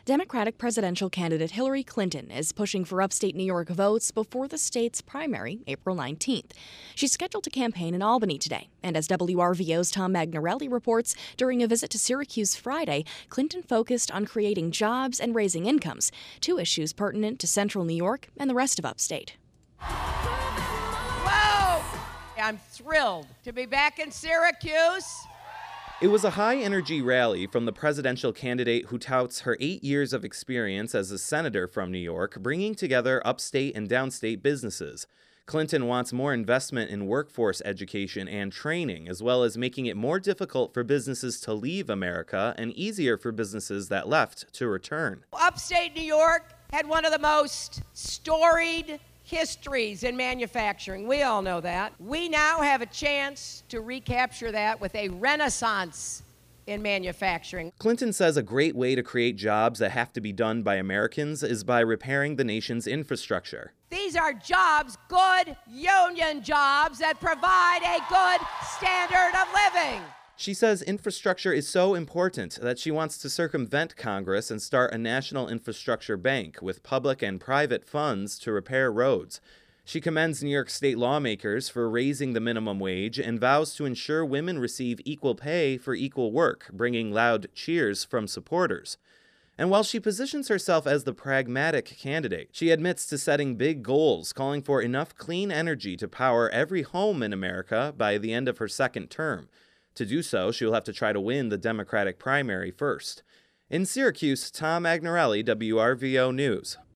Democratic presidential candidate Hillary Clinton is pushing for upstate New York votes before the state's primary, April 19th. She's scheduled to campaign in Albany today, and as WRVO's Tom Magnarelli reports, during a visit to Syracuse Friday, Clinton focused on creating jobs and raising incomes, two issues pertinent to central New York and the rest of upstate. Whoa! I'm thrilled to be back in Syracuse. It was a high-energy rally from the presidential candidate who touts her 8 years of experience as a senator from New York, bringing together upstate and downstate businesses. Clinton wants more investment in workforce education and training, as well as making it more difficult for businesses to leave America and easier for businesses that left to return. Upstate New York had one of the most storied histories in manufacturing. We all know that. We now have a chance to recapture that with a renaissance in manufacturing. Clinton says a great way to create jobs that have to be done by Americans is by repairing the nation's infrastructure. These are jobs, good union jobs that provide a good standard of living. She says infrastructure is so important that she wants to circumvent Congress and start a national infrastructure bank with public and private funds to repair roads. She commends New York state lawmakers for raising the minimum wage and vows to ensure women receive equal pay for equal work, bringing loud cheers from supporters. And while she positions herself as the pragmatic candidate, she admits to setting big goals, calling for enough clean energy to power every home in America by the end of her second term. To do so, she will have to try to win the Democratic primary first. In Syracuse, Tom Magnarelli, WRVO News.